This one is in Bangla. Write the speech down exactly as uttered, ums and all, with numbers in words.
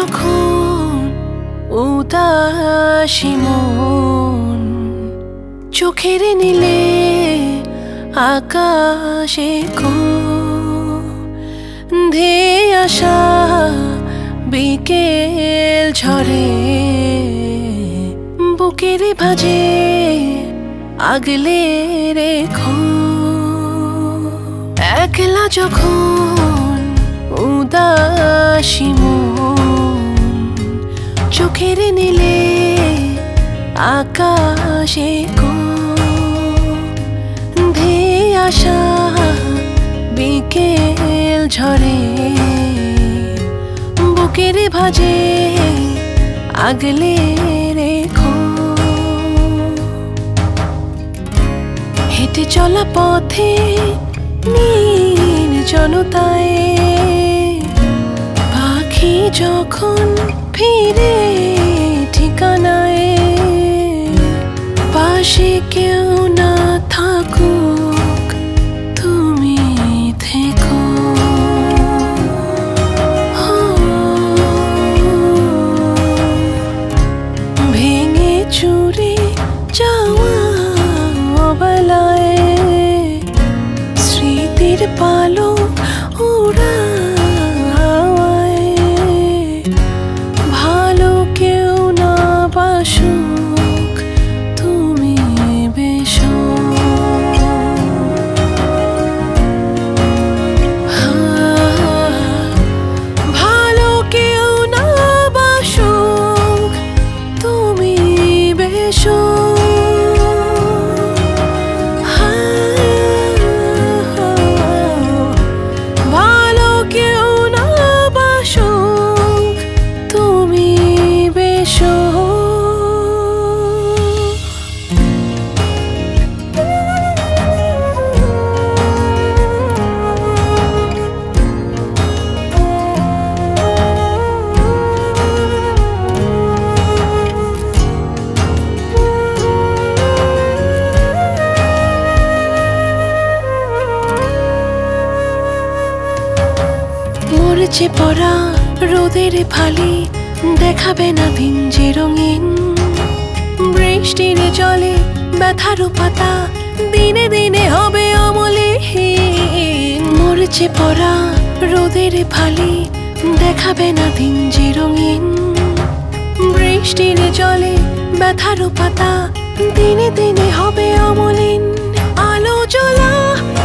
যখন উদাসী মন, চোখের নীলে আকাশে ধেয়ে আসা বিকেল ঝরে বুকের ভাঁজে আগলে রেখো। একলা যখন উদাসী মন, চোখের নীলে আকাশে ধেয়ে আসা বিকেল ঝরে বুকের ভাঁজে আগলে রেখো। হেঁটে চলা পথে নির্জনতায় পাখি যখন ফিরে ঠিকানায়, পাশে কেউ না থাকুক তুমি থেকো। ভেঙে চুরে যাওয়া অবলায় স্মৃতির পালক উড়ায়, ভালো কেউ না বাসুক তুমি বেশো। ভালো কেউ না বাসুক তুমি বেশো। ভালো কেউ না বাসুক তুমি বেশো। মরছে পড়া রোদের ফালি দেখাবে না দিন যে রঙিন, বৃষ্টির জলে ব্যথার পাতা দিনে দিনে হবে অমলিহীন। মরছে পড়া রোদের ফালি দেখাবে না দিন যে রঙিন, বৃষ্টির জলে ব্যথার পাতা দিনে দিনে হবে অমলিন। আলো জ্বলা